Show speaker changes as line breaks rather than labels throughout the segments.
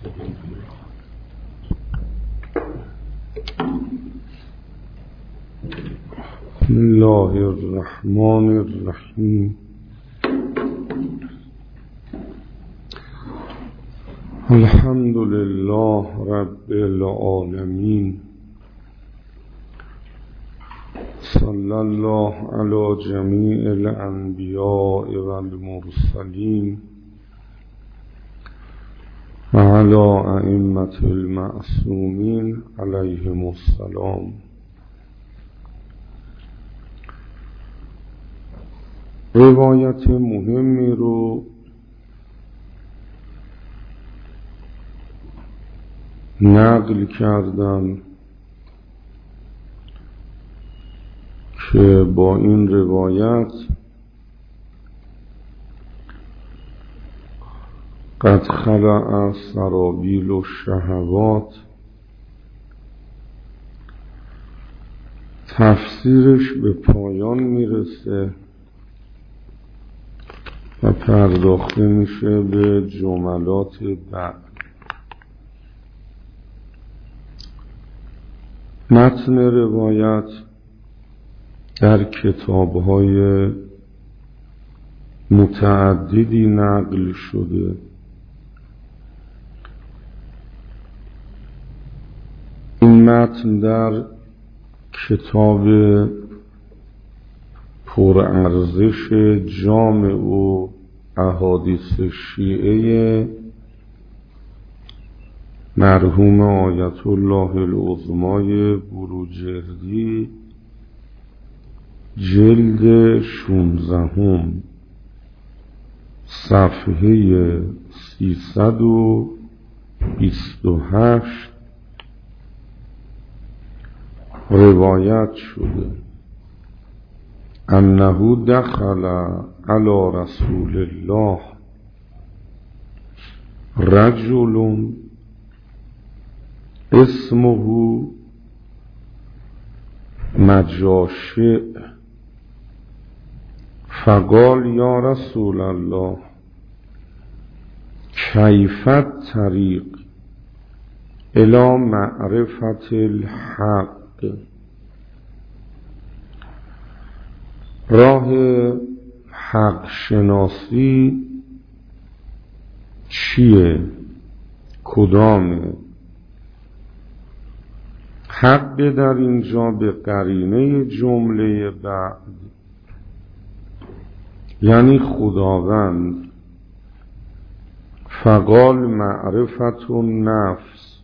بسم الله الرحمن الرحیم. الحمد لله رب العالمین. صلی الله علی جمیع الانبیاء والمرسلین و علی ائمة المعصومین علیهم السلام. روایت مهمی رو نقل کردن که با این روایت قد خلع سرابیل الشهوات تفسیرش به پایان میرسه و پرداخته میشه به جملات بعد. متن روایت در کتاب‌های متعددی نقل شده. این متن در کتاب پرارزش جامع و احادیث شیعه مرحوم آیت الله العظمای بروجردی جلد 16 صفحه 328 روایت شده انه دخل علی رسول الله رجل اسمه مجاشع فقال یا رسول الله کیف الطریق الی معرفت الحق. راه حق شناسی چیه؟ کدامه؟ حق در اینجا به قرینه جمله بعد یعنی خداوند. فقال معرفت النفس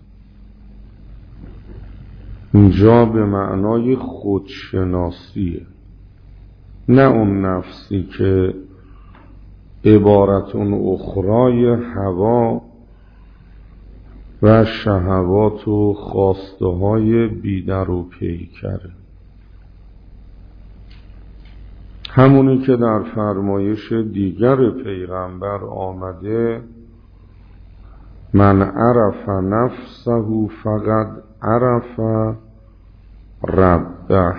اینجا به معنای خودشناسیه، نه اون نفسی که عبارت اخرای هوا و شهوات و خواسته های بیدر و پیکره. همونی که در فرمایش دیگر پیغمبر آمده من عرف نفسه فقد عرف ربه،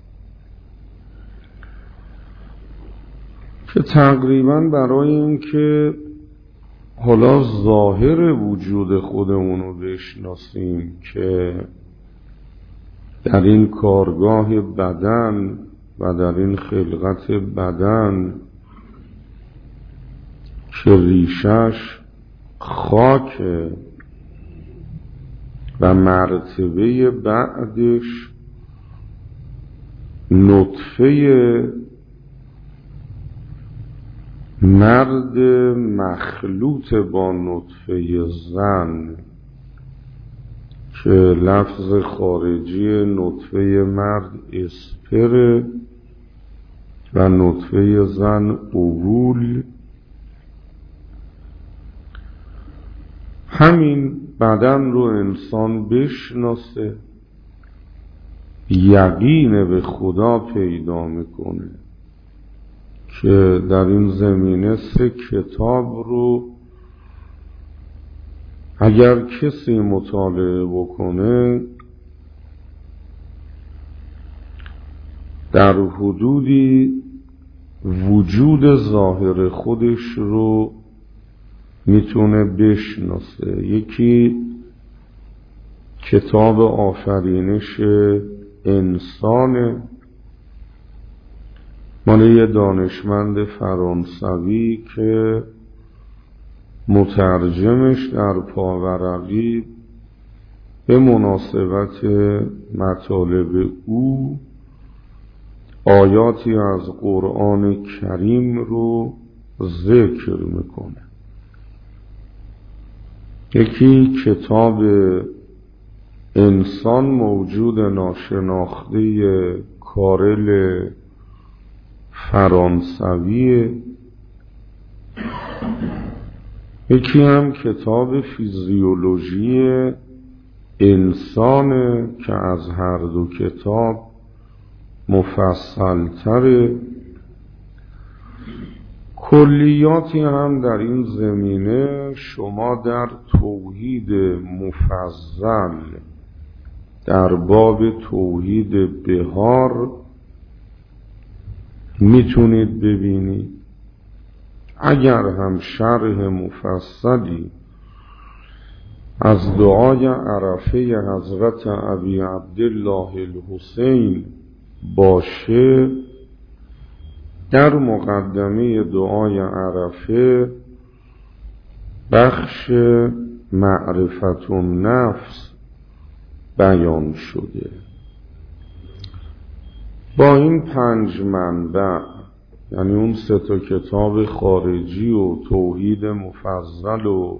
که تقریبا برای این که حالا ظاهر وجود خودمونو بشناسیم که در این کارگاه بدن و در این خلقت بدن که ریشش خاکه و مرتبه بعدش نطفه مرد مخلوط با نطفه زن که لفظ خارجی نطفه مرد اسپر و نطفه زن اوول. همین بدن رو انسان بشناسه یقین به خدا پیدا میکنه که در این زمینه 3 کتاب رو اگر کسی مطالعه بکنه در حدودی وجود ظاهر خودش رو میتونه بشناسه. یکی کتاب آفرینش انسان مال یه دانشمند فرانسوی که مترجمش در پاورقی به مناسبت مطالب او آیاتی از قرآن کریم رو ذکر میکنه. یکی کتاب انسان موجود ناشناخته کارل فرانسویه. یکی هم کتاب فیزیولوژی انسانه که از هر دو کتاب مفصل‌تره. کلیاتی هم در این زمینه شما در توحید مفصل در باب توحید بهار میتونید ببینید. اگر هم شرح مفصلی از دعای عرفه حضرت ابی عبدالله الحسین باشه، در مقدمه دعای عرفه بخش معرفت النفس بیان شده. با این 5 منبع، یعنی اون 3 کتاب خارجی و توحید مفصل و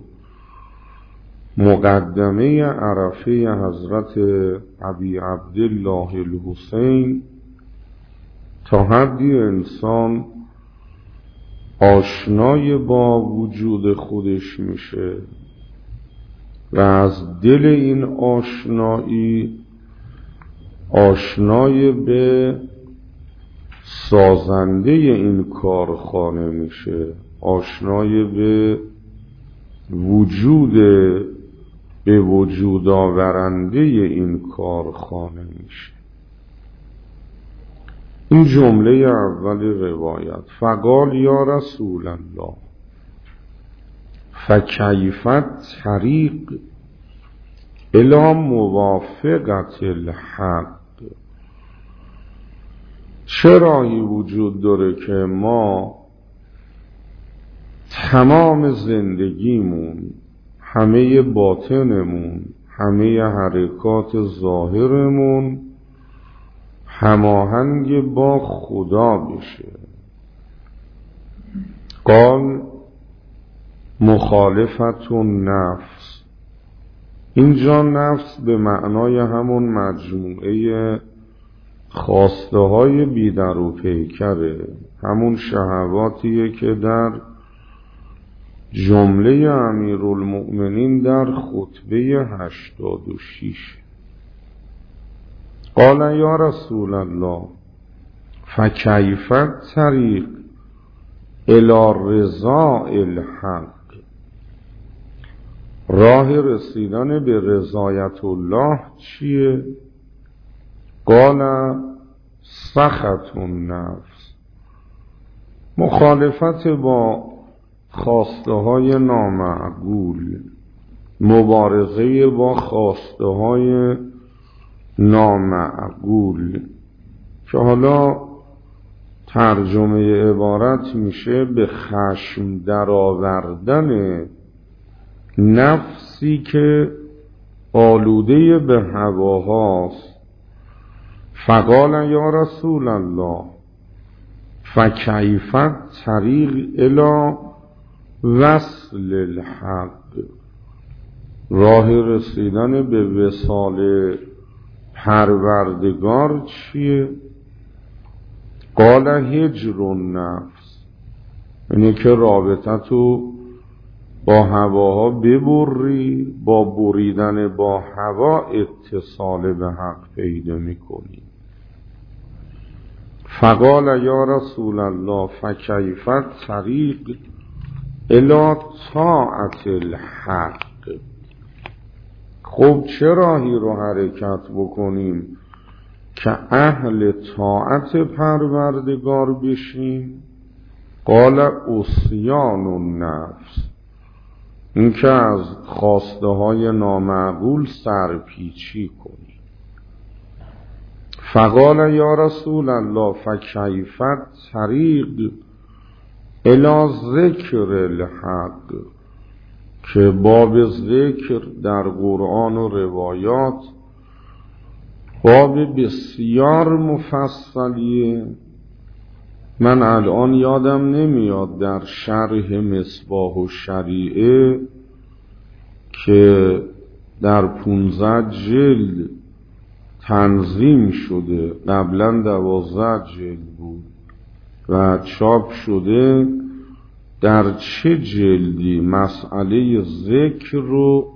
مقدمه عرفه حضرت ابی عبدالله الحسین، تا حدی انسان آشنای با وجود خودش میشه و از دل این آشنایی آشنای به سازنده این کارخانه میشه، آشنای به وجود آورنده این کارخانه میشه. این جمله اول روایت، فقال یا رسول الله فکیف طریق الی موافقت الحق. چه راهی وجود داره که ما تمام زندگیمون، همه باطنمون، همه حرکات ظاهرمون هماهنگ با خدا بشه؟ قال مخالفت النفس. اینجا نفس به معنای همون مجموعه خواسته های بیدر و پیکره، همون شهواتیه که در جمله امیرالمؤمنین در خطبه 86. قال یا رسول الله فکیف طریق الی رضا الحق. راه رسیدن به رضایت الله چیه؟ قال سخط النفس. مخالفت با خواسته های نامعقول، مبارزه با خواسته های نامعقول، که حالا ترجمه عبارت میشه به خشم درآوردن نفسی که آلوده به هواهاست. فقال یا رسول الله فکیف طریق الی وصل الحق. راه رسیدن به وصال پروردگار چیه؟ قال هجر النفس. اینه که رابطتو با هواها ببری، با بریدن با هوا اتصال به حق پیدا میکنی. فقال یا رسول الله فکیف طریق الی طاعت الحق. خب چه راهی رو حرکت بکنیم که اهل طاعت پروردگار بشیم؟ قال عصیان النفس. اینکه از خواسته های نامعقول سرپیچی کنی. فقال یا رسول الله فکیف الطریق الی ذکر الحق، که باب ذکر در قرآن و روایات باب بسیار مفصلیه. من الان یادم نمیاد در شرح مصباح الشریعه که در 15 جلد تنظیم شده، قبلا 12 جلد بود و چاپ شده، در چه جلدی مسئله ذکر رو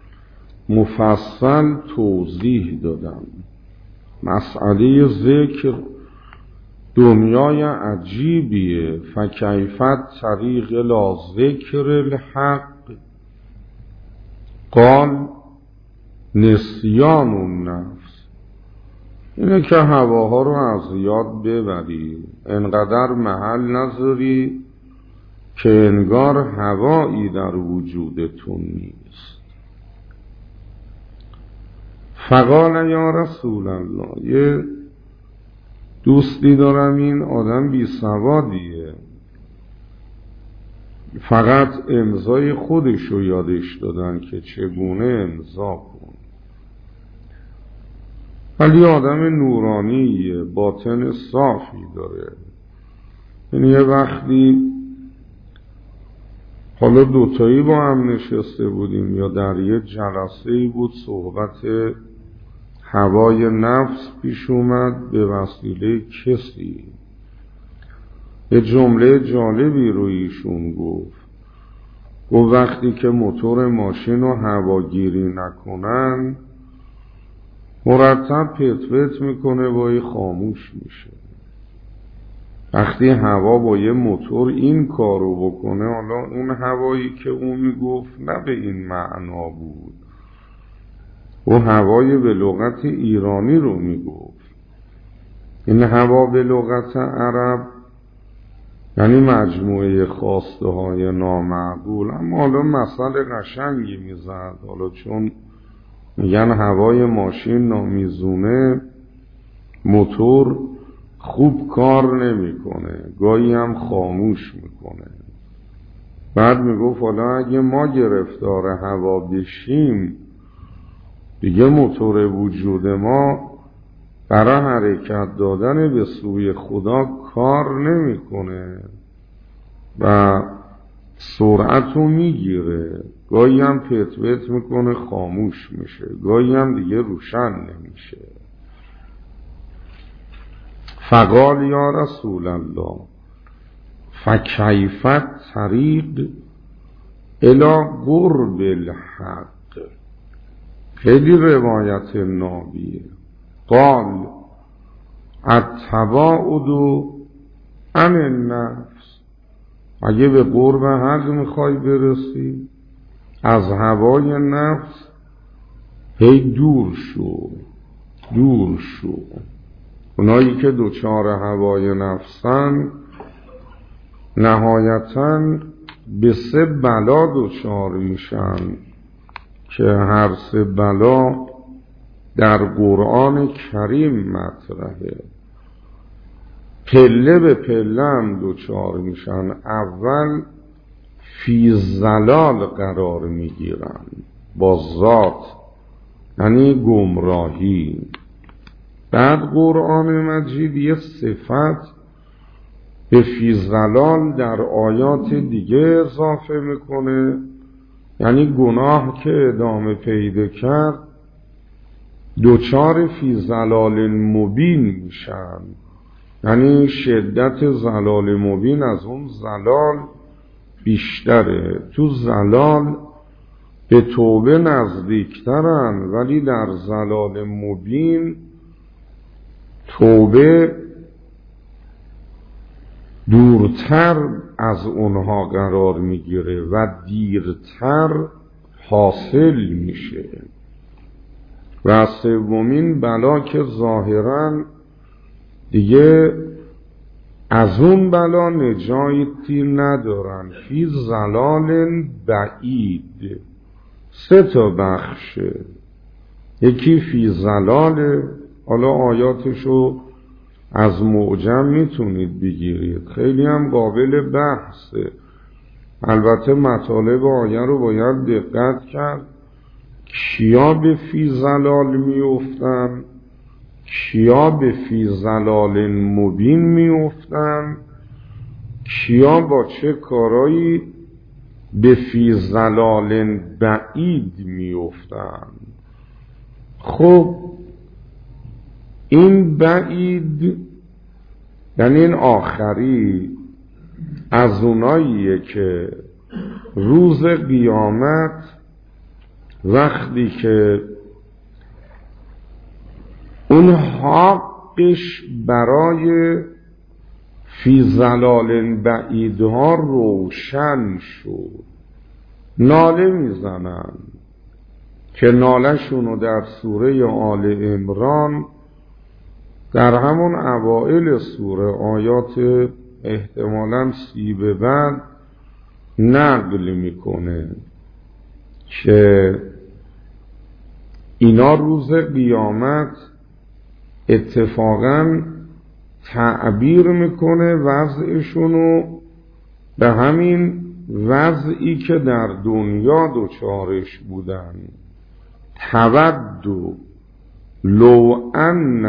مفصل توضیح دادم. مسئله ذکر دنیای عجیبیه. فکیف الطریق الی ذکر الحق قال نسیان النفس. اینه که هواها رو از یاد ببری، انقدر محل نذاری که انگار هوایی در وجودتون نیست. فقال یا رسول الله، یه دوستی دارم این آدم بی سوادیه، فقط امضای خودشو یادش دادن که چگونه امضا کن، ولی آدم نورانیه، باطن صافی داره. یعنی یه وقتی حالا دوتایی با هم نشسته بودیم یا در یه جلسه‌ای بود، صحبت هوای نفس پیش اومد به وسیله کسی. یه جمله جالبی رو ایشون گفت وقتی که موتور ماشین رو هواگیری نکنن مرتب پت پت میکنه و خاموش میشه. وقتی هوا با یه موتور این کار رو بکنه، حالا اون هوایی که اون میگفت نه به این معنا بود، و هوای به لغت ایرانی رو میگفت. این هوا به لغت عرب یعنی مجموعه خواسته های نامعقول. اما حالا مسئله قشنگی میزد، حالا چون میگن هوای ماشین نامیزونه، موتور خوب کار نمیکنه، گاهی هم خاموش میکنه. بعد میگفت حالا اگه ما گرفتار هوا بشیم دیگه موتور وجود ما برای حرکت دادن به سوی خدا کار نمیکنه و سرعت رو میگیره، گاهی هم پت پت میکنه خاموش میشه، گاهی هم دیگه روشن نمیشه. فقال یا رسول الله فکیف الطریق الی قرب الحق. خیلی روایت نابیه. قال التباعد عن النفس، اگه به قرب حق میخوای برسی از هوای نفس هی دور شو. اونایی که دوچار هوای نفسن نهایتاً به 3 بلا دوچار میشن که هر 3 بلا در قرآن کریم مطرحه. پله به پله هم دوچار میشن. اول فی ضلال قرار میگیرن با ذات، یعنی گمراهی. بعد قرآن مجید یه صفت به فی ضلال در آیات دیگه اضافه میکنه، یعنی گناه که ادامه پیدا کرد دوچار فی ضلال مبین میشن، یعنی شدت ضلال مبین از اون ضلال بیشتره. تو ضلال به توبه نزدیکترن، ولی در ضلال مبین توبه دورتر از اونها قرار میگیره و دیرتر حاصل میشه. و 3 بلا که ظاهراً دیگه از اون بلا نجاتی ندارن. فی ضلال بعید 3 بخشه. یکی فی ضلال، حالا آیاتشو از معجم میتونید بگیرید، خیلی هم قابل بحثه. البته مطالب آیه رو باید دقت کرد. کیا به فی ضلال میافتن، کیا به فی ضلال مبین میافتن، کیا با چه کارایی به فی ضلال بعید میافتن. خب این بعید یعنی این آخری از اوناییه که روز قیامت وقتی که اون حقش برای فی ضلال بعیدها روشن شد، ناله میزنن که ناله‌شونو در سوره آل عمران در همون اوائل سوره آیات احتمالاً 30 به بعد نقل میکنه که اینا روز قیامت اتفاقاً تعبیر میکنه وضعشونو به همین وضعی که در دنیا دچارش بودن. تودو لو ان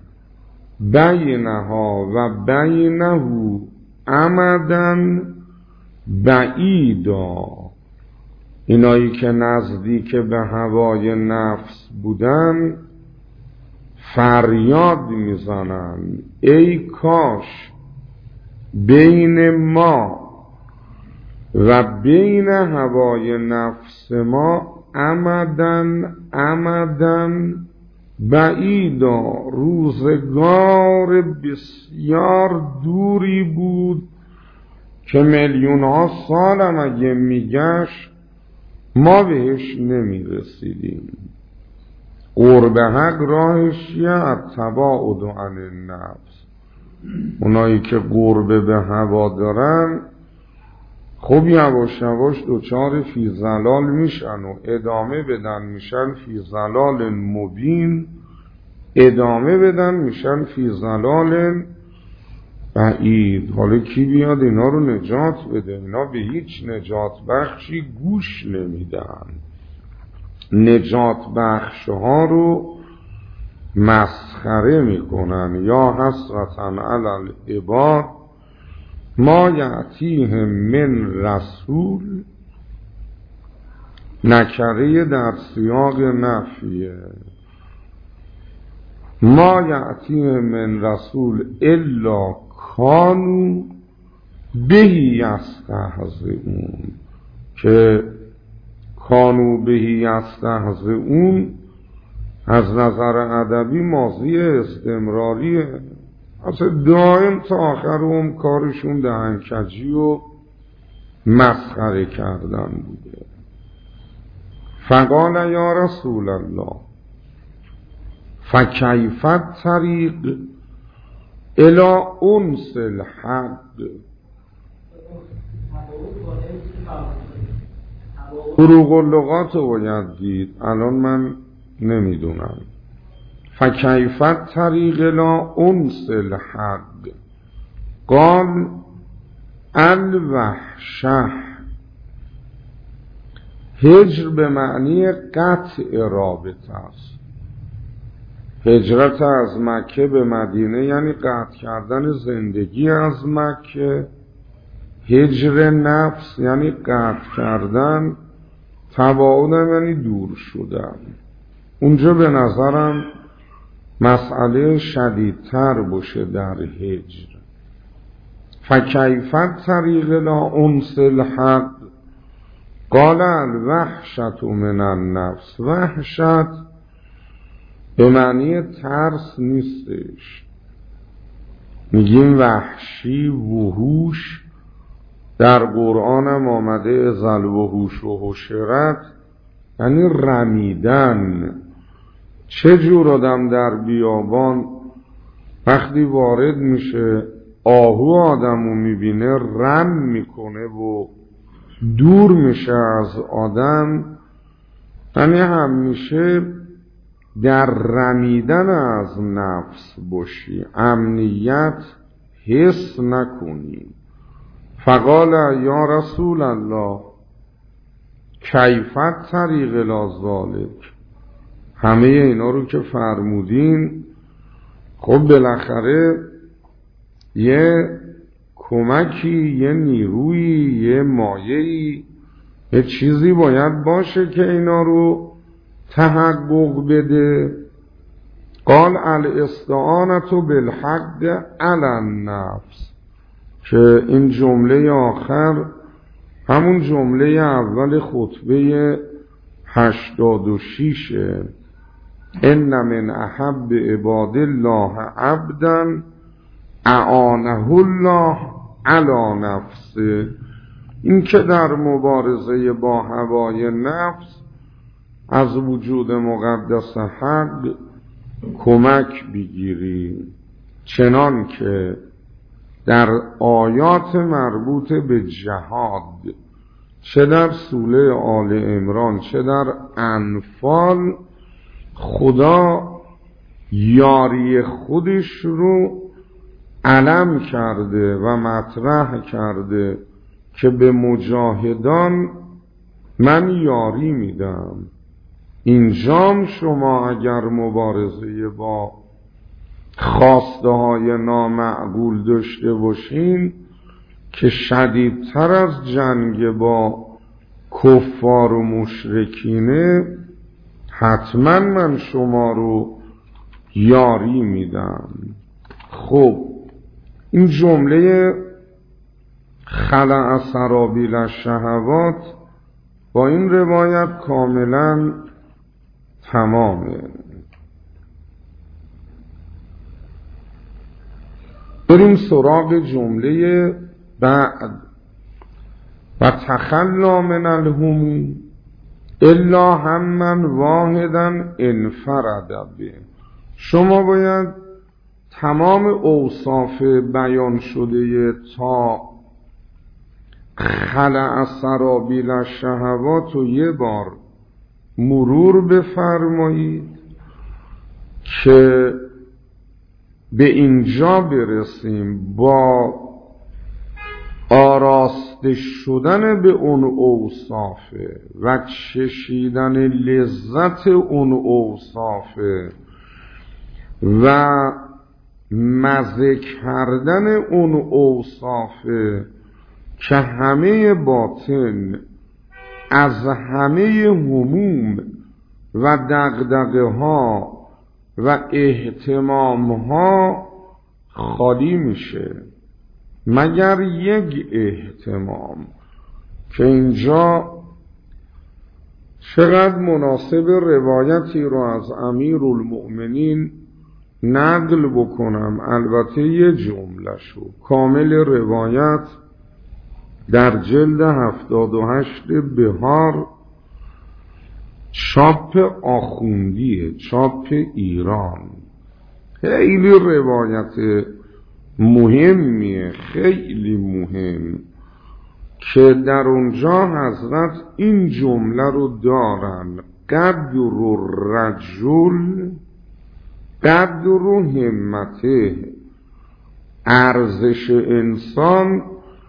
بینها و بینه امدن بعیدا، اینایی که نزدیک به هوای نفس بودن فریاد میزنن ای کاش بین ما و بین هوای نفس ما امدن بعیدا، روزگار بسیار دوری بود که میلیون ها سالم اگه میگشت ما بهش نمیرسیدیم. قرب حق راهش یه تباعد عن النفس، اونایی که قرب به هوا دارن خب یواش یواش دوچار فی ضلال میشن و ادامه بدن میشن فی ضلال مبین، ادامه بدن میشن فی ضلال بعید. حالا کی بیاد اینا رو نجات بده؟ اینا به هیچ نجات بخشی گوش نمیدن، نجات بخش ها رو مسخره میکنن. یا حسرتاً علی العباد ما یأتیهم من رسول، نکره در سیاق نفیه، ما یأتیهم من رسول الا کانوا بهی یستهزئون، که کانوا بهی یستهزئون از نظر ادبی ماضی استمراریه، اصلا دائم تا آخر کارشون دهنکجی و مسخره کردن بوده. فقال یا رسول الله فکیف الطریق الی انس الحق، فروق اللغات رو باید دید، الان من نمیدونم. فکیف الطریق الی انس الحق قال الوحشه، هجر به معنی قطع رابطه است. هجرت از مکه به مدینه یعنی قطع کردن زندگی از مکه. هجر نفس یعنی قطع کردن، تباعد یعنی دور شدن. اونجا به نظرم مسئله شدیدتر باشه در هجر. فکیف الطریق الی انس الحق قال الوحشة من النفس، وحشت به معنی ترس نیستش، میگیم وحشی، وحوش در قرآن هم آمده ازل وحوش و حشرت یعنی رمیدن. چه جور آدم در بیابان وقتی وارد میشه آهو آدمو میبینه رم میکنه و دور میشه از آدم، یعنی همیشه در رمیدن از نفس باشی، امنیت حس نکنی. فقال یا رسول الله کیفت طریق لا ذالک، همه اینا رو که فرمودین، خب بالاخره یه کمکی، یه نیرویی، یه مایه‌ای، یه چیزی باید باشه که اینا رو تحقق بده. قال الاستعانة بالحق علی النفس، که این جمله آخر همون جمله اول خطبه 86 ان من احب عباد الله عبدا اعانه الله علی نفسه، این که در مبارزه با هوای نفس از وجود مقدس حق کمک بگیری، چنان که در آیات مربوط به جهاد، چه در سوره آل عمران چه در انفال، خدا یاری خودش رو علم کرده و مطرح کرده که به مجاهدان من یاری میدم. اینجام شما اگر مبارزه با خواسته های نامعقول داشته باشین که شدیدتر از جنگ با کفار و مشرکینه، حتما من شما رو یاری میدم. خب این جمله خلع سرابیل الشهوات با این روایت کاملا تمامه. بریم سراغ جمله بعد. و تخلا من الهموم الا هما واحدا انفرد به، شما باید تمام اوصاف بیان شده تا خلع سرابیل الشهوات رو یه بار مرور بفرمایید که به اینجا برسیم با آراسته شدن به اون اوصافه و چشیدن لذت اون اوصافه و مزه کردن اون اوصافه که همه باطن از همه هموم و دغدغه ها و اهتمام ها خالی میشه، مگر یک اهتمام که اینجا چقدر مناسب روایتی رو از امیرالمؤمنین نقل بکنم، البته یه جمله شو. کامل روایت در جلد 78 بهار، چاپ آخوندیه، چاپ ایران. خیلی روایت مهمیه، خیلی مهم، که در اونجا حضرت این جمله رو دارن: قدر الرجل قدر همته، ارزش انسان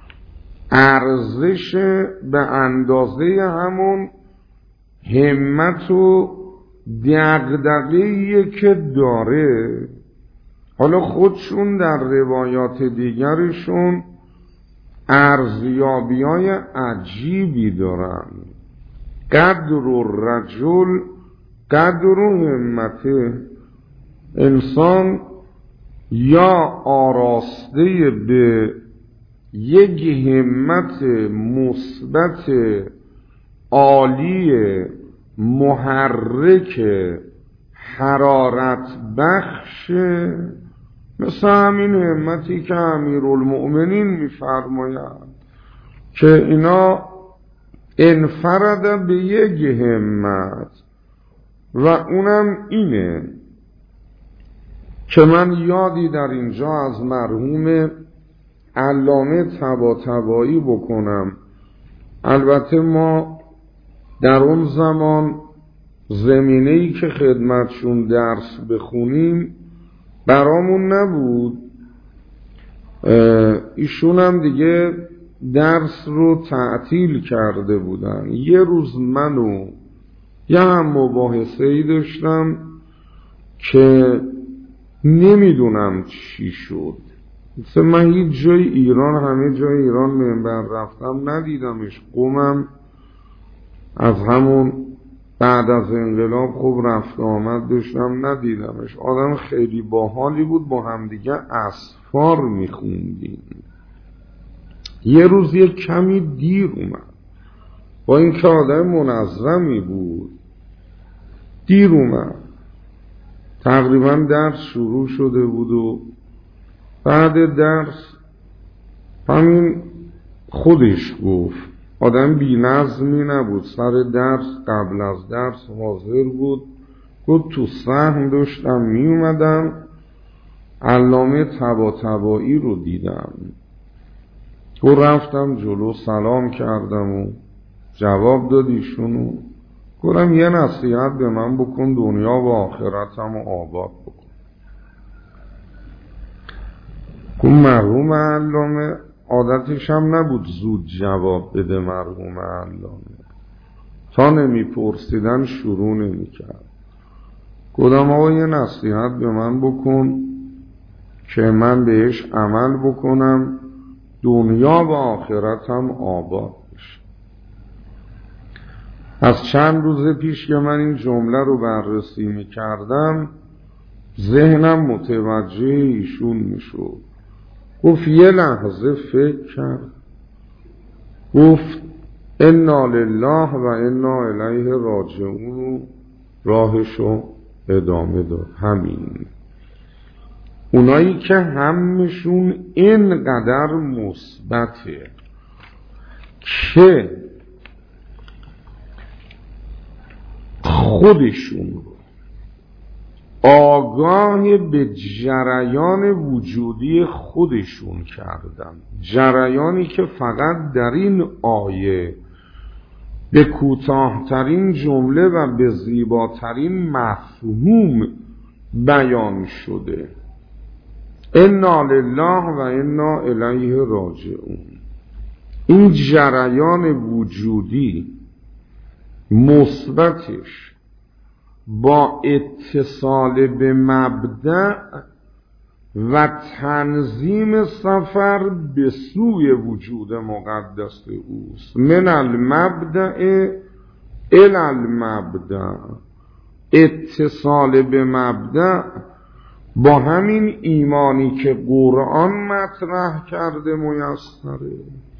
ارزش به اندازه همون همت و دغدغه‌ای که داره. حالا خودشون در روایات دیگرشون ارزیابی‌های عجیبی دارن. قدر الرجل قدر همته، انسان یا آراسته به یک همت مثبت عالی محرک حرارت بخش، مثل همین همتی که امیرالمؤمنین میفرمایند که اینا انفرد به یک همت و اونم اینه که من یادی در اینجا از مرحوم علامه طباطبایی بکنم. البته ما در اون زمان زمینه‌ای که خدمتشون درس بخونیم برامون نبود. ایشون هم دیگه درس رو تعطیل کرده بودن. یه روز منو یه هم مباحثه‌ای داشتم که نمیدونم چی شد. مثل من هیچ جای ایران، همه جای ایران منبر رفتم ندیدمش. قومم از همون بعد از انقلاب خوب رفت آمد داشتم ندیدمش. آدم خیلی باحالی بود، با همدیگه اسفار میخوندیم. یه روز یه کمی دیر اومد، با اینکه آدم منظمی بود دیر اومد. تقریبا درس شروع شده بود و بعد درس همین خودش گفت، آدم بی نظمی نبود، سر درس قبل از درس حاضر بود، گفت تو صحن داشتم می اومدم علامه طباطبایی رو دیدم، گفت رفتم جلو سلام کردم و جواب داد ایشونو، گفتم یه نصیحت به من بکن دنیا و آخرتم و آباد بکن. گفت مرحوم علامه عادتش هم نبود زود جواب بده. مرحوم علامه تا نمیپرسیدن شروع نمیکرد. گفتم آقا یه نصیحت به من بکن که من بهش عمل بکنم دنیا و آخرتم آباد بشه. از چند روز پیش که من این جمله رو بررسی میکردم ذهنم متوجه ایشون میشد. گفت یه لحظه فکر کرد، گفت انا لله و انا الیه راجعون، راهشو ادامه داد. همین اونایی که همشون اینقدر مثبته که خودشون رو آگاه به جریان وجودی خودشون کردن، جریانی که فقط در این آیه به کوتاه‌ترین جمله و به زیباترین مفهوم بیان شده. انا لله و انا الیه راجعون. این جریان وجودی مثبتش با اتصال به مبدأ و تنظیم سفر به سوی وجود مقدس اوست. من المبدأ الی المبدأ، اتصال به مبدأ با همین ایمانی که قرآن مطرح کرده میسره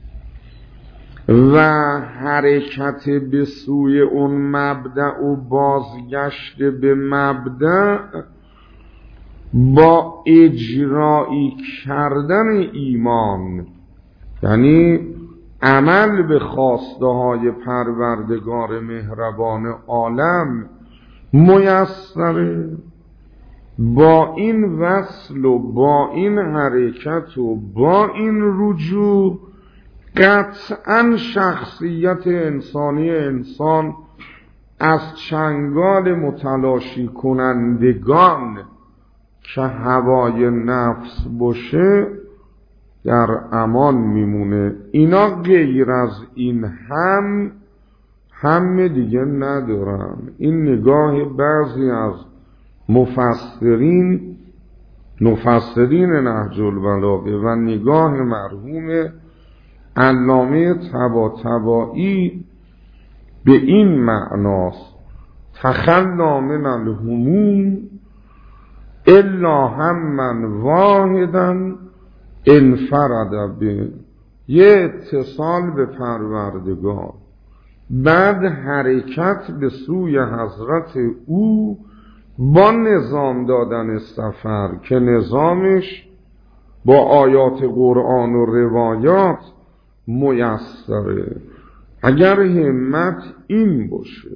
و حرکت به سوی اون مبدأ و بازگشت به مبدأ با اجرایی کردن ایمان، یعنی عمل به خواسته های پروردگار مهربان عالم میسره. با این وصل و با این حرکت و با این رجوع قطعاً شخصیت انسانی انسان از چنگال متلاشی کنندگان که هوای نفس باشه در امان میمونه. اینا غیر از این هم دیگه ندارن. این نگاه بعضی از مفسرین نهج البلاغه و نگاه مرحوم علامه طباطبایی به این معناست: تخلی من الهموم الا همًا واحدا انفرد به، یه اتصال به پروردگار، بعد حرکت به سوی حضرت او با نظام دادن سفر که نظامش با آیات قرآن و روایات میسره. اگر همت این باشه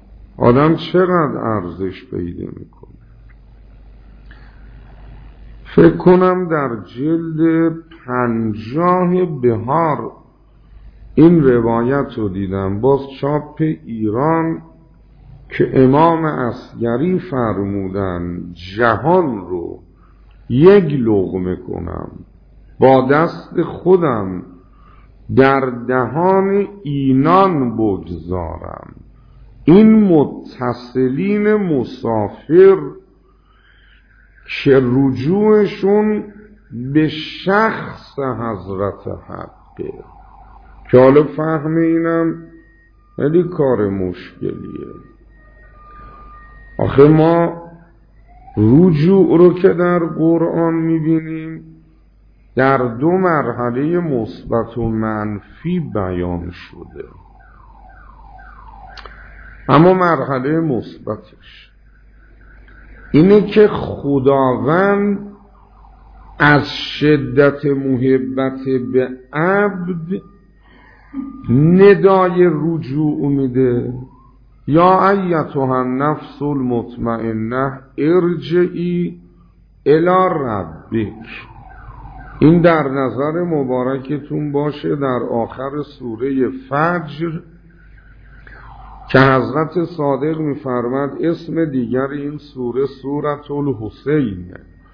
آدم چقدر ارزش پیدا میکنه. فکر کنم در جلد 50 بهار این روایت رو دیدم، باز چاپ ایران، که امام عسگری فرمودن جهان رو یک لقمه کنم، با دست خودم در دهان اینان بگذارم. این متصلین مسافر که رجوعشون به شخص حضرت حقه، که حالا فهم اینم خیلی کار مشکلیه. آخه ما رجوع رو که در قرآن میبینیم در 2 مرحله مثبت و منفی بیان شده، اما مرحله مثبتش اینه که خداوند از شدت محبت به عبد ندای رجوع میده، یا ایتها النفس المطمئنه ارجعی الی ربک. این در نظر مبارکتون باشه در آخر سوره فجر که حضرت صادق می‌فرماد اسم دیگر این سوره سورة الحسین.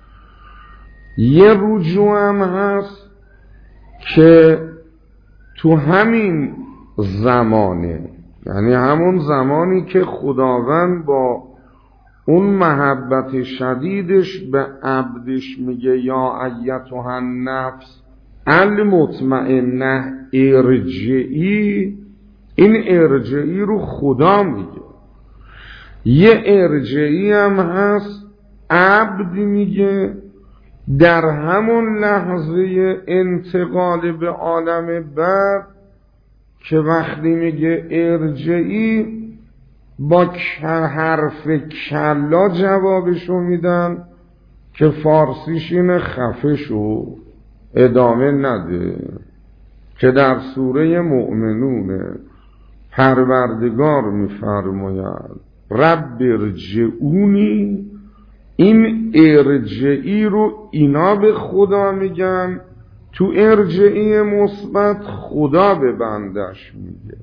یه رجوع هم هست که تو همین زمانه، یعنی همون زمانی که خداوند با اون محبت شدیدش به عبدش میگه یا ایتها النفس المطمئنه ارجعی، این ارجعی رو خدا میگه. یه ارجعی هم هست عبد میگه در همون لحظه انتقال به عالم بعد، که وقتی میگه ارجعی با حرف کلا جوابشو میدن که فارسیش اینه خفه شو، ادامه نده، که در سوره مؤمنون پروردگار میفرماید رب ارجعونی. این ارجعی رو اینا به خدا میگن، تو ارجعی مثبت خدا به بندش میگه.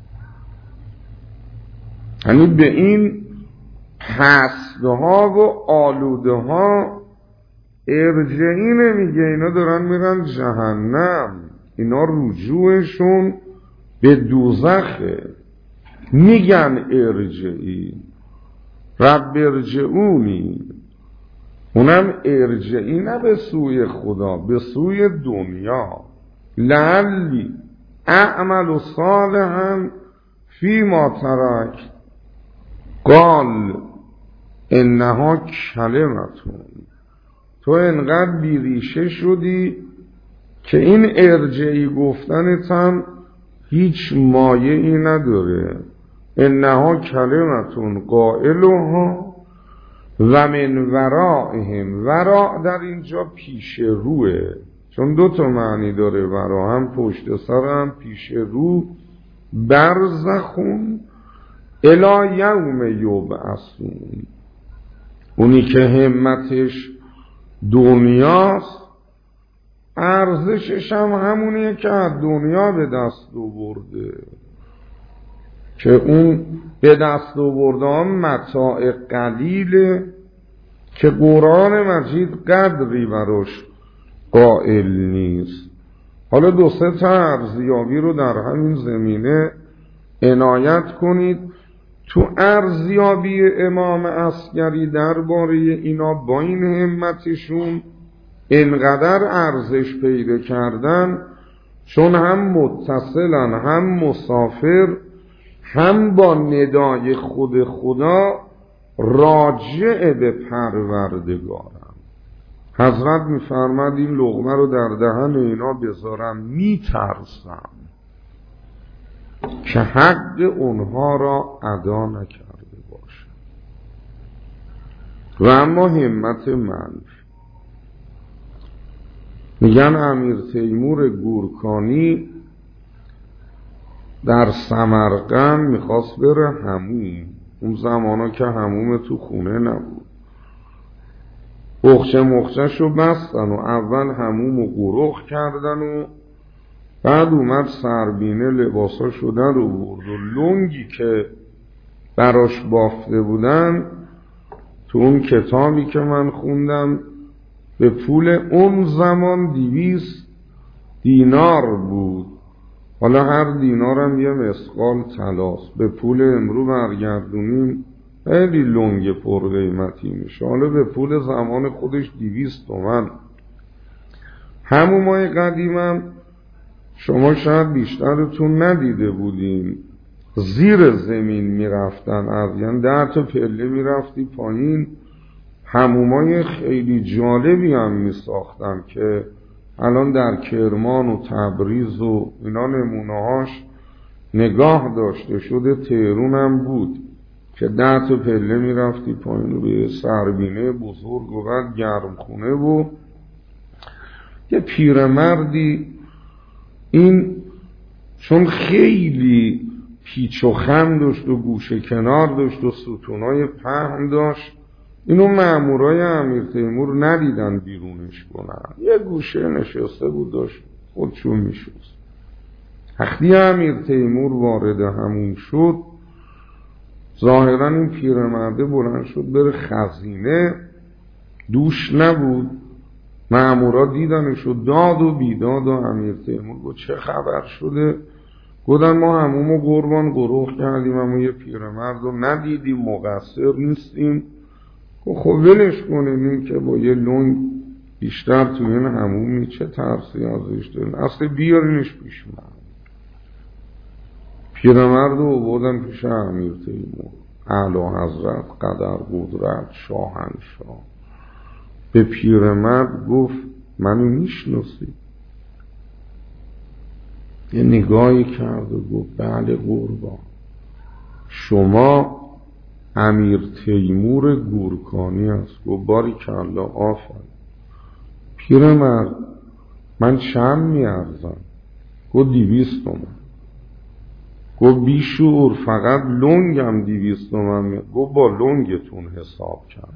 یعنی به این پستها و آلوده ها ارجعی نمیگه، اینا دارن میرن جهنم، اینا رجوعشون به دوزخه. میگن ارجعی، رب ارجعونی، اونم ارجعی نه به سوی خدا، به سوی دنیا، لعلی اعمل صالحا فیما ترک قال انها کلمتون. تو انقدر بیریشه شدی که این ارجعی گفتنت هم هیچ مایه‌ای نداره. انها کلمتون قائلها و من ورائهم. ورا در اینجا پیش روه، چون 2 معنی داره ورا، هم پشت سر هم پیش رو. برزخون الی یوم یبعثون، اونی که همتش دنیاست ارزشش هم همونیه که از دنیا به دست آورده، که اون به دست آورده هم متاع قلیله که قرآن مجید قدری براش قائل نیست. حالا 2-3 تا ارزیابی رو در همین زمینه عنایت کنید. تو ارزیابی امام عسگری درباره اینا با این همتشون اینقدر ارزش پیدا کردن، چون هم متصلن، هم مسافر، هم با ندای خود خدا راجع به پروردگارن. حضرت میفرماد این لقمه رو در دهن اینا بذارم، میترسم که حق اونها را ادا نکرده باشه. و اما همت منفی، میگن امیر تیمور گورکانی در سمرقند میخواست بره حموم، اون زمانا که حموم تو خونه نبود، بخچه مخچه‌شو بستن و اول حموم و قروخ کردن و بعد اومد سربینه لباساشو در آورد و لنگی که براش بافته بودن تو اون کتابی که من خوندم به پول اون زمان 200 دینار بود. حالا هر دینارم یه مثقال طلاست، به پول امرو برگردونیم خیلی لنگ پر قیمتی میشه. حالا به پول زمان خودش 200 تومن. حمومای قدیمم شما شاید بیشترتون ندیده بودین، زیر زمین میرفتن، یعنی 10 تا پله میرفتی پایین. حمومای خیلی جالبی هم میساختن که الان در کرمان و تبریز و اینا نمونه‌هاش نگاه داشته شده. تهرون هم بود که 10 تا پله میرفتی پایین به سربینه بزرگ و بعد گرمخونه و یه پیرمردی، این چون خیلی پیچ و خم داشت و گوشه کنار داشت و ستونای پهن داشت، اینو مامورای امیر تیمور ندیدن بیرونش کنن. یه گوشه نشسته بود داشت خودشون میشست. وقتی امیر تیمور وارد همون شد ظاهرا این پیرمرده بلند شد بره خزینه، دوش نبود. مامورا دیدنش و داد و بیداد و امیر تیمور گفت چه خبر شده؟ گفتن ما همومو قربان گروخ کردیم اما یه پیرمرد رو ندیدیم، مقصر نیستیم. خب ولش کنیم، این که با یه لنگ بیشتر توی این همومی چه ترسی ازش دارین، اصلا بیارینش پیش من. پیرمرد رو بردن پیش امیر تیمور، اعلی حضرت قدر قدرت شاهنشاه. به پیرمرد گفت منو میشناسی؟ یه نگاهی کرد و گفت بله قربان، شما امیر تیمور گورکانی است. گفت باریکالله آفرین. پیرمرد من چند میارزم؟ گفت 200 تومن. گفت بیشعور فقط لنگم 200 تومن. گفت با لنگتون حساب کرد.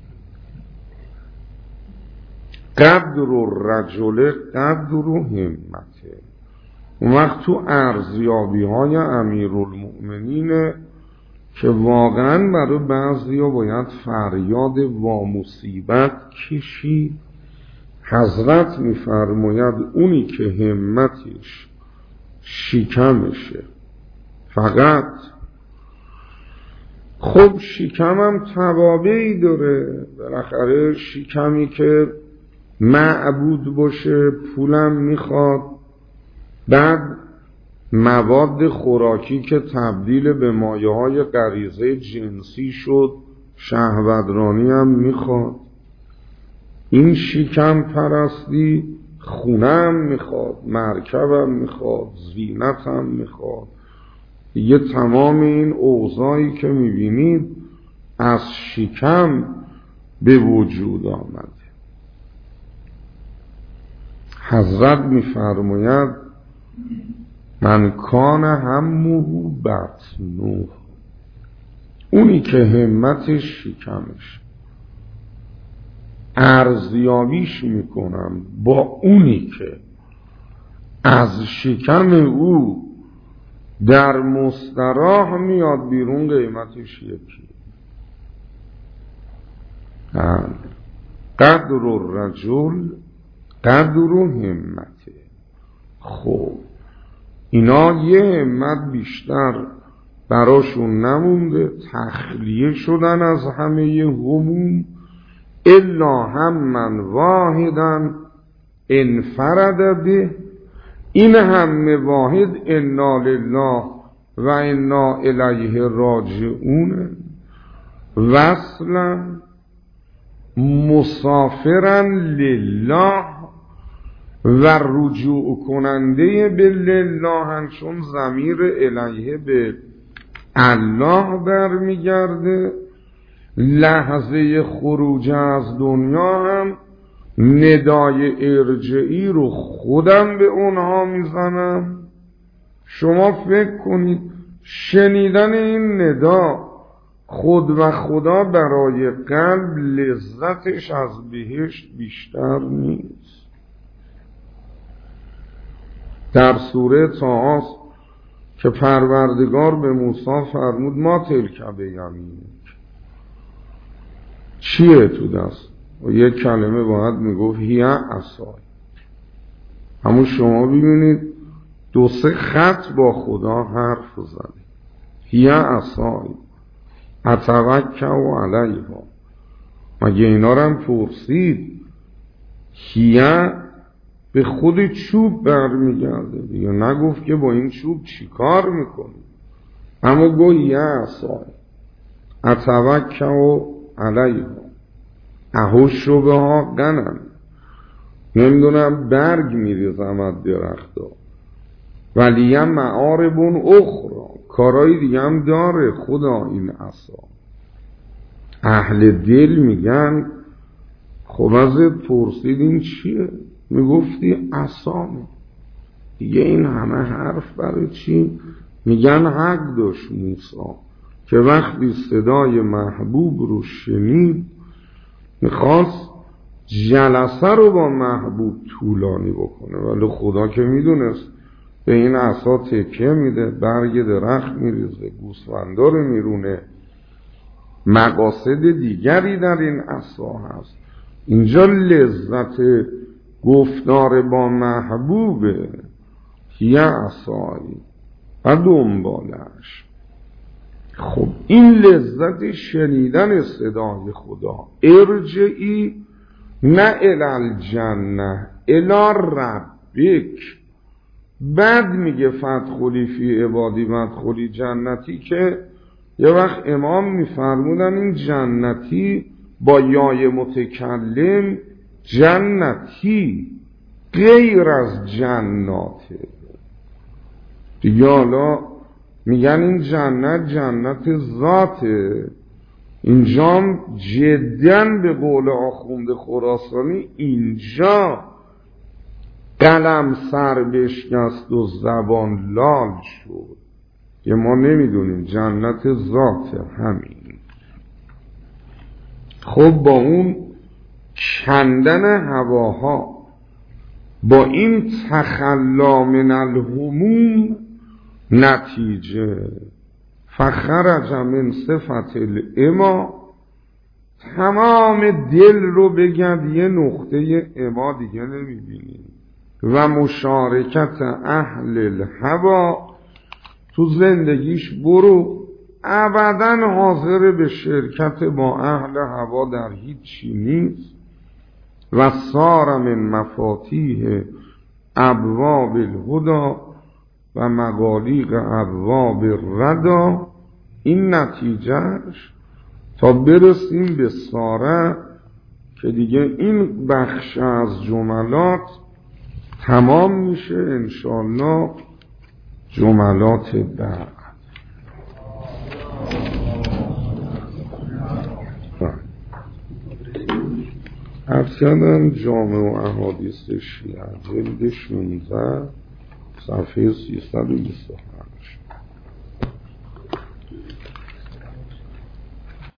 قدر الرجل قدر همته. اون وقت تو ارزیابی های امیرالمؤمنین که واقعا برای بعضی ها باید فریاد و مصیبت کشید. حضرت میفرماید اونی که همتش شکمشه، فقط خب شکمم توابعی داره، بالاخره شکمی که معبود باشه پولم میخواد، بعد مواد خوراکی که تبدیل به مایه های غریزه جنسی شد شهوترانی هم میخواد. این شکم پرستی خونه هم میخواد، مرکب هم میخواد، زینت هم میخواد. دیگه تمام این اوضاعی که میبینید از شکم به وجود آمده. حضرت میفرماید من کان همه بطنه، اونی که همتش شکمش، ارزیابیش میکنم با اونی که از شکم او در مستراح میاد بیرون قیمتش یکی. قدر الرجل قدر همته. خب اینا یه همت بیشتر براشون نمونده، تخلیه شدن از همه هموم، الا هممن واحدن انفرد به. این همه واحد انا لله و انا الیه راجعون، وصلا مسافرا لله و رجوع کننده به لله، چون ضمیر الیه به الله برمیگرده. لحظه خروج از دنیا هم ندای ارجعی رو خودم به اونها میزنم. شما فکر کنید شنیدن این ندا خود و خدا برای قلب لذتش از بهشت بیشتر نیست. در سوره طه که پروردگار به موسی فرمود ما تلک بیمینک، چیه تو دست؟ و یک کلمه باید میگفت هی عصای. همون شما ببینید 2-3 خط با خدا حرف زده. هی عصای اتوکل علیها. مگه اینا رو هم پرسید؟ هی به خود چوب برمیگرده دیگه، نگفت که با این چوب چی کار میکنی، اما گو هی عصای اتوکل علیها احوش رو به ها قنم، نمیدونم برگ میریزم از درختا، ولی هم معاربون اخرى، کارهای دیگه هم داره خدا این عصا. اهل دل میگن خب ازت پرسید این چیه؟ میگفتی عصامه دیگه، این همه حرف برای چی؟ میگن حق داشت موسی که وقتی صدای محبوب رو شنید میخواست جلسه رو با محبوب طولانی بکنه، ولی خدا که میدونست به این عصا تکیه میده، برگ درخت میریزه، گوسفندا رو میرونه، مقاصد دیگری در این عصا هست. اینجا لذت گفتار با محبوبه، هی عصایی و دنبالش. خب این لذت شنیدن صدای خدا، ارجعی نه الالجنه الی ربک. بعد میگه فدخلی فی عبادی وادخلی جنتی، که یه وقت امام میفرمودن این جنتی با یای متکلم جنتی غیر از جناته دیگه. حالا میگن این جنت جنت ذاته. اینجا جداً به قول آخوند خراسانی اینجا قلم سر بشکست و زبان لال شد که ما نمیدونیم جنت ذات همین. خب با اون کندن هواها، با این تخلا من الهموم، نتیجه فخرج من صفت الاما، تمام دل رو بگرد یه نقطه اما دیگه نمیبینیم، و مشارکت اهل الهوا، تو زندگیش برو ابداً حاضر به شرکت با اهل هوا در هیچی نیست. و صار من مفاتیح ابواب الهدى و مغالیق ابواب الردى. این نتیجهش تا برسیم به ساره که دیگه این بخش از جملات تمام میشه انشاءالله. جملات بعد ارسیدن جامع و احادیث شیعه جلد 16 صفحه 325.